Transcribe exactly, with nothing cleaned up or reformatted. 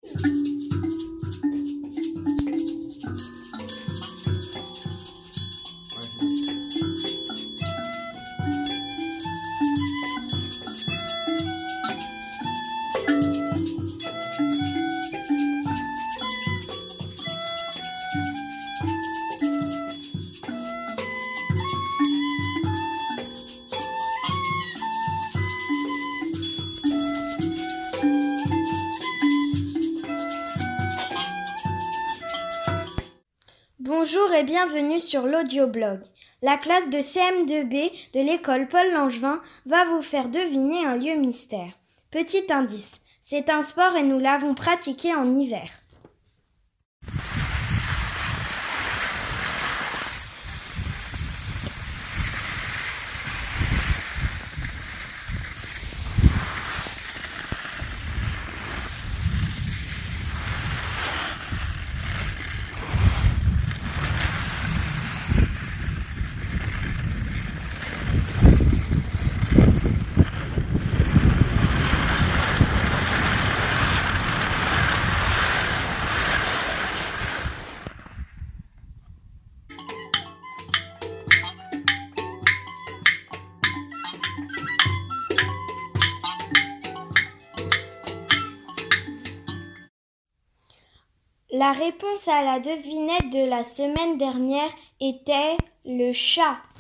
Bonjour et bienvenue sur l'audioblog. La classe de C M deux B de l'école Paul Langevin va vous faire deviner un lieu mystère. Petit indice, c'est un sport et nous l'avons pratiqué en hiver. La réponse à la devinette de la semaine dernière était le chat.